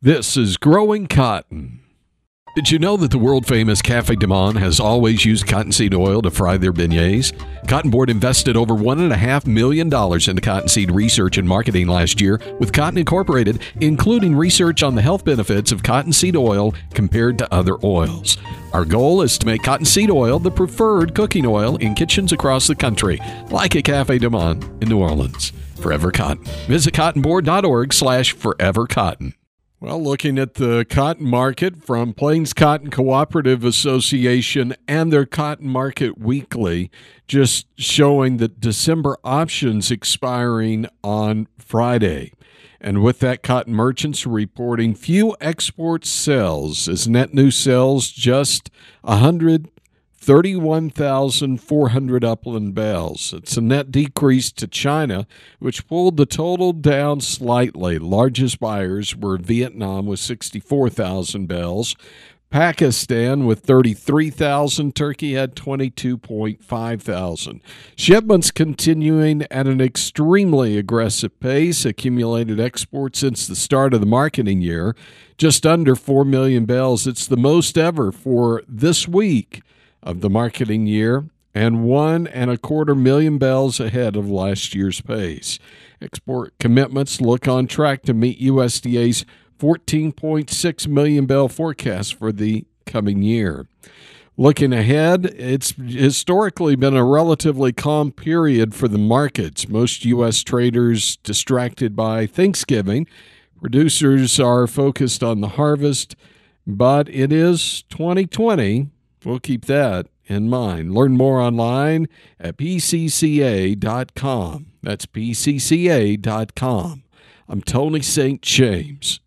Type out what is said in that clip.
This is Growing Cotton. Did you know that the world-famous Cafe Du Monde has always used cottonseed oil to fry their beignets? Cotton Board invested over $1.5 million into cottonseed research and marketing last year with Cotton Incorporated, including research on the health benefits of cottonseed oil compared to other oils. Our goal is to make cottonseed oil the preferred cooking oil in kitchens across the country, like a Cafe Du Monde in New Orleans. Forever Cotton. Visit cottonboard.org/forevercotton. Well, looking at the cotton market from Plains Cotton Cooperative Association and their Cotton Market Weekly, just showing that December options expiring on Friday. And with that, cotton merchants reporting few export sales as net new sales just 131,400 upland bales. It's a net decrease to China, which pulled the total down slightly. Largest buyers were Vietnam with 64,000 bales, Pakistan with 33,000, Turkey had 22,500. Shipments continuing at an extremely aggressive pace, accumulated exports since the start of the marketing year, just under 4 million bales. It's the most ever for this week of the marketing year, and 1.25 million bales ahead of last year's pace. Export commitments look on track to meet USDA's 14.6 million bale forecast for the coming year. Looking ahead, it's historically been a relatively calm period for the markets. Most U.S. traders distracted by Thanksgiving. Producers are focused on the harvest, but it is 2020. We'll keep that in mind. Learn more online at pcca.com. That's pcca.com. I'm Tony St. James.